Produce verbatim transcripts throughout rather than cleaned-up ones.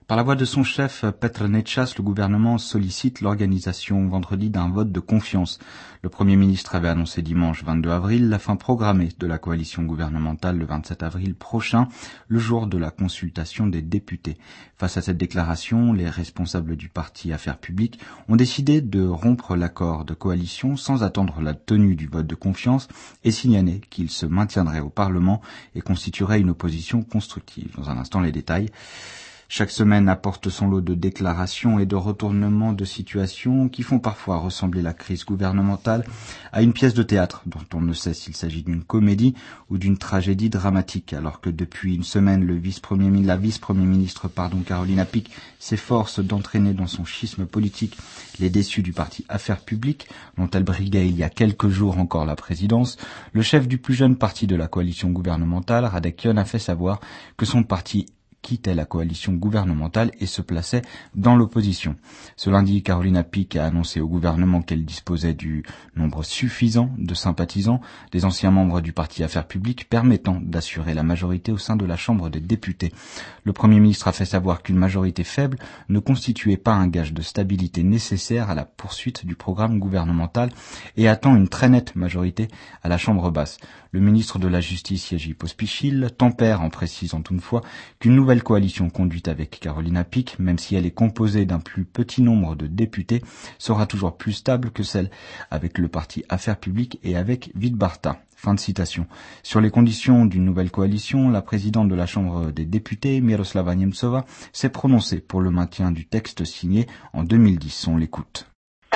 Par la voix de son chef, Petr Nečas, le gouvernement sollicite l'organisation vendredi d'un vote de confiance. Le Premier ministre avait annoncé dimanche vingt-deux avril la fin programmée de la coalition gouvernementale le vingt-sept avril prochain, le jour de la consultation des députés. Face à cette déclaration, les responsables du parti Affaires publiques ont décidé de rompre l'accord de coalition sans attendre la tenue du vote de confiance et signaler qu'il se maintiendrait au Parlement et constituerait une opposition constructive. Dans un instant, les détails. Chaque semaine apporte son lot de déclarations et de retournements de situation qui font parfois ressembler la crise gouvernementale à une pièce de théâtre dont on ne sait s'il s'agit d'une comédie ou d'une tragédie dramatique, alors que depuis une semaine, le vice-premier, la vice-premier ministre pardon, Carolina Pic s'efforce d'entraîner dans son schisme politique les déçus du parti Affaires publiques, dont elle briguait il y a quelques jours encore la présidence. Le chef du plus jeune parti de la coalition gouvernementale, Radek Jon, a fait savoir que son parti quittait la coalition gouvernementale et se plaçait dans l'opposition. Ce lundi, Carolina Pic a annoncé au gouvernement qu'elle disposait du nombre suffisant de sympathisants, des anciens membres du parti Affaires publiques, permettant d'assurer la majorité au sein de la Chambre des députés. Le Premier ministre a fait savoir qu'une majorité faible ne constituait pas un gage de stabilité nécessaire à la poursuite du programme gouvernemental et attend une très nette majorité à la Chambre basse. Le ministre de la Justice, Jerzy Pospisil, tempère en précisant toutefois qu'une nouvelle coalition conduite avec Carolina Pic, même si elle est composée d'un plus petit nombre de députés, sera toujours plus stable que celle avec le parti Affaires publiques et avec Vidbarta. Fin de citation. Sur les conditions d'une nouvelle coalition, la présidente de la Chambre des députés, Miroslava Němcová, s'est prononcée pour le maintien du texte signé en deux mille dix. On l'écoute.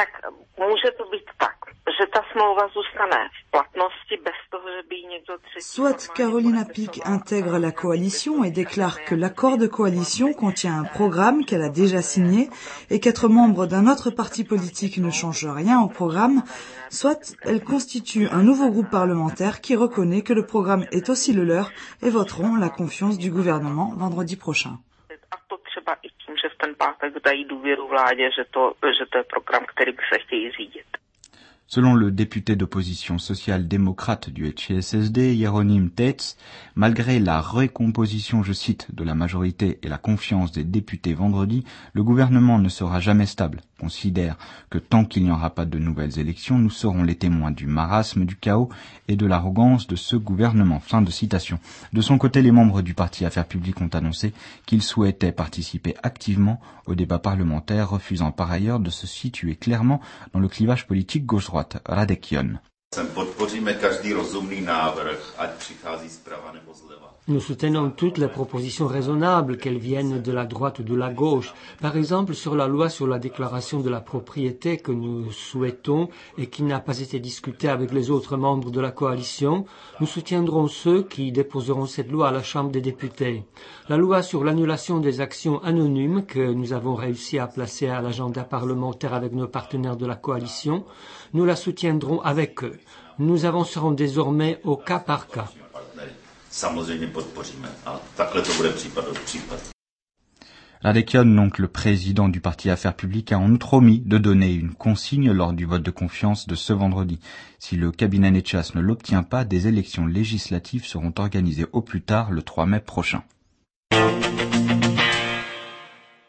Soit Carolina Pic intègre la coalition et déclare que l'accord de coalition contient un programme qu'elle a déjà signé et qu'être membre d'un autre parti politique ne change rien au programme, soit elle constitue un nouveau groupe parlementaire qui reconnaît que le programme est aussi le leur et voteront la confiance du gouvernement vendredi prochain. Selon le député d'opposition social-démocrate du H S S D, Jeronim Tetz, malgré la recomposition, je cite, de la majorité et la confiance des députés vendredi, le gouvernement ne sera jamais stable. Considère que tant qu'il n'y aura pas de nouvelles élections, nous serons les témoins du marasme, du chaos et de l'arrogance de ce gouvernement. Fin de citation. De son côté, les membres du parti Affaires publiques ont annoncé qu'ils souhaitaient participer activement au débat parlementaire, refusant par ailleurs de se situer clairement dans le clivage politique gauche-droite. Radek Jon. Nous soutenons toutes les propositions raisonnables, qu'elles viennent de la droite ou de la gauche. Par exemple, sur la loi sur la déclaration de la propriété que nous souhaitons et qui n'a pas été discutée avec les autres membres de la coalition, nous soutiendrons ceux qui déposeront cette loi à la Chambre des députés. La loi sur l'annulation des actions anonymes que nous avons réussi à placer à l'agenda parlementaire avec nos partenaires de la coalition, nous la soutiendrons avec eux. Nous avancerons désormais au cas par cas. Radek Jon, donc le président du parti Affaires publiques, a en outre omis de donner une consigne lors du vote de confiance de ce vendredi. Si le cabinet Nečas ne l'obtient pas, des élections législatives seront organisées au plus tard le trois mai prochain.